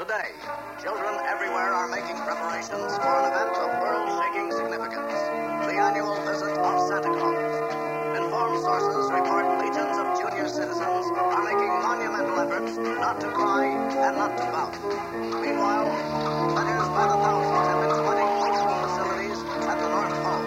Today, children everywhere are making preparations for an event of world-shaking significance, the annual visit of Santa Claus. Informed sources report legions of junior citizens are making monumental efforts not to cry and not to pout. Meanwhile, letters by the thousands have been flooding postal facilities at the North Pole.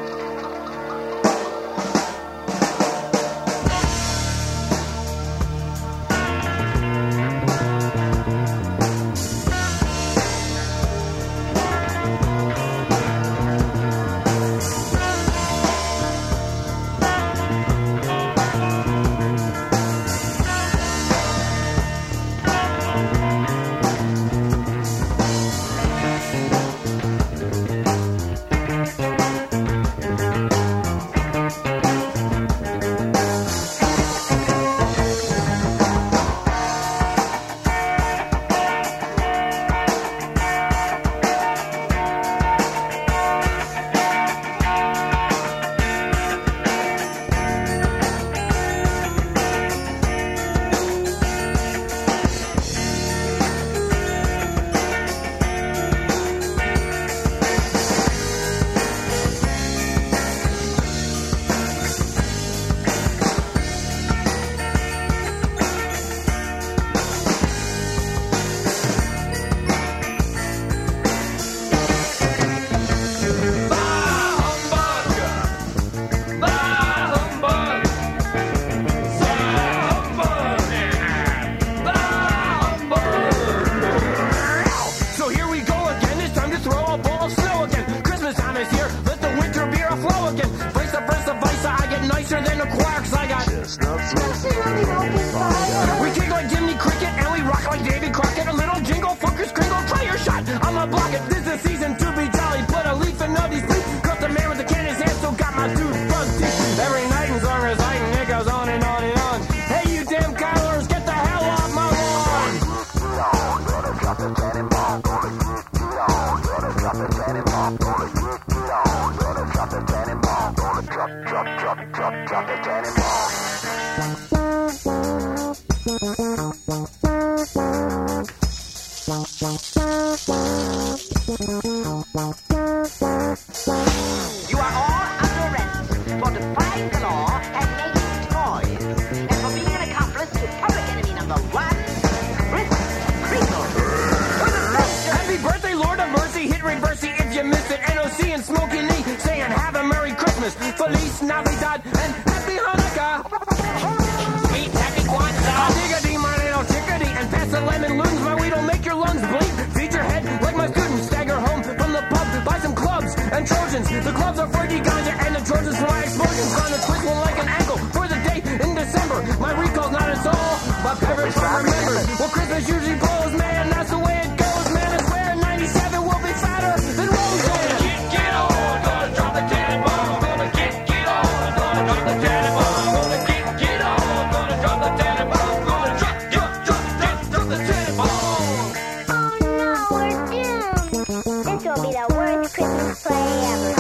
We kick like Jimmy Cricket and we rock like Davy Crockett. A little jingle, funkers, kringle, try your shot. I'ma block it. This is the season to be jolly. Put a leaf in Nutty's sleep. Cause the man with the can in his hand still got my dude front teeth. Every night in song is light and it goes on and on and on. Hey, you damn Kylers, get the hell off my lawn. Drop the cannonball. Drop the cannonball. Drop the cannonball. Drop the cannonball. You are all under arrest for defying the law and making toys, and for being an accomplice to public enemy number one, Chris Kringle. Happy birthday, Lord of Mercy, hit reversey if you missed it. NOC and Smokey Lee saying have a Merry Christmas, Feliz Navidad, and Happy Hanukkah. Sweet Happy Kwanzaa. Diggity, my little chickadee, and pass the lemon loons. My weed'll make your lungs bleed. Feed your head like my students. Stagger home from the pub, buy some clubs and Trojans. The clubs are for the ganja and the Trojans for my explosions. Gonna twist one like an ankle for the day in December. My recall's not at all, but every time remembers. Well, Christmas usually blows, man, that's the way it goes, man. I swear in 97 we'll be fatter than Roseanne. Get on, gonna drop the cannonball. Gonna get on, gonna drop the cannonball. Gonna get on, gonna drop the cannonball. Gonna drop the cannonball. Oh no, we're doomed. This will be the worst Christmas play ever.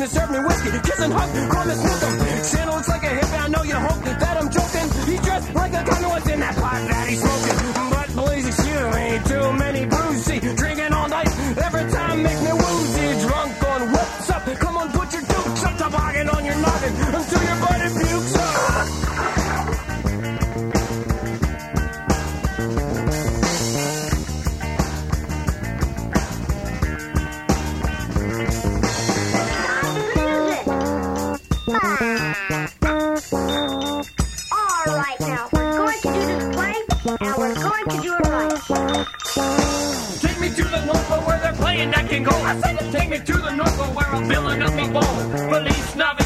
to serve me whiskey, kiss and hug, call me smoke him. Santa looks like a hippie, I know you hope that I'm joking. He's dressed like a gun, what's in that pot that he's smoking. But please excuse me, too many brews, see, drinking all night, every time make me woozy. Drunk on what's up, come on, put your dukes up, toboggan on your noggin, until your body pukes up. Alright now, we're going to do this play, and we're going to do it right. Take me to the North Pole where they're playing that can go. I said take me to the North Pole where I'm filling up my bowl. Feliz Navidad.